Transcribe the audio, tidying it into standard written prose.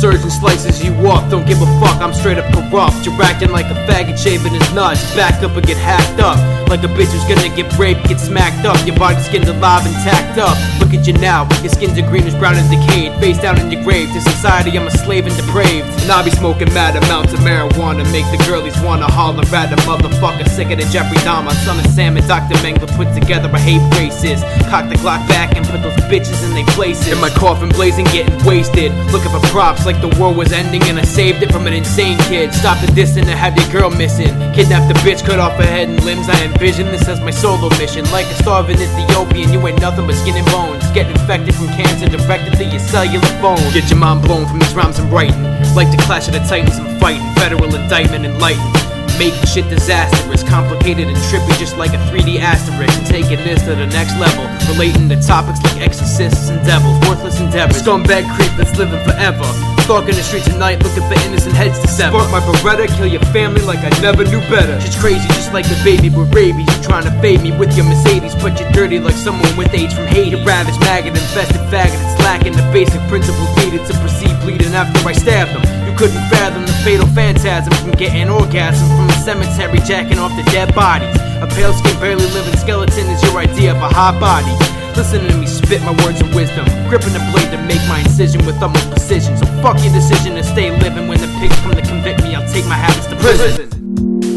surgeon slices you up, don't give a fuck, I'm straight up corrupt. You're acting like a faggot shaving his nuts, backed up and get hacked up. Like a bitch who's gonna get raped, get smacked up. Your body's skinned alive and tacked up. Look at you now, your skin's a greenish brown and decayed. Face down in your grave, to society I'm a slave and depraved. And I be smoking mad amounts of marijuana, make the girlies wanna holler at a motherfucker. Sicker than Jeffrey Dahmer, Son of Sam and Dr. Mengele put together a hate racist. Cock the Glock back and put those bitches in their places. In my coffin blazing, getting wasted, looking for props like the war was ending and I saved it from an insane kid. Stop the distance and have your girl missing. Kidnap the bitch, cut off her head and limbs. I envision this as my solo mission. Like a starving Ethiopian, you ain't nothing but skin and bones. Get infected from cancer directed to your cellular phone. Get your mind blown from these rhymes I'm writing. Like the clash of the titans I'm fighting. Federal indictment enlightened. Making shit disastrous, complicated and trippy just like a 3D asterisk. Taking this to the next level, relating to topics like exorcists and devils, worthless endeavors. Scumbag creep that's living forever, stalking the streets at night looking for innocent heads to sever. Spark my Beretta, kill your family like I never knew better. Shit's crazy just like a baby with rabies. You trying to fade me with your Mercedes, but you're dirty like someone with AIDS from Haiti. You're ravaged, maggot, infested faggot. It's lacking the basic principles needed to proceed bleeding after I stab them. You couldn't fathom the fatal phantasm from getting orgasm from the cemetery, jacking off the dead bodies. A pale skin, barely living skeleton is your idea of a hot body. Listen to me spit my words of wisdom, gripping the blade to make my incision with utmost precision. So fuck your decision to stay living. When the pigs come to convict me, I'll take my habits to prison.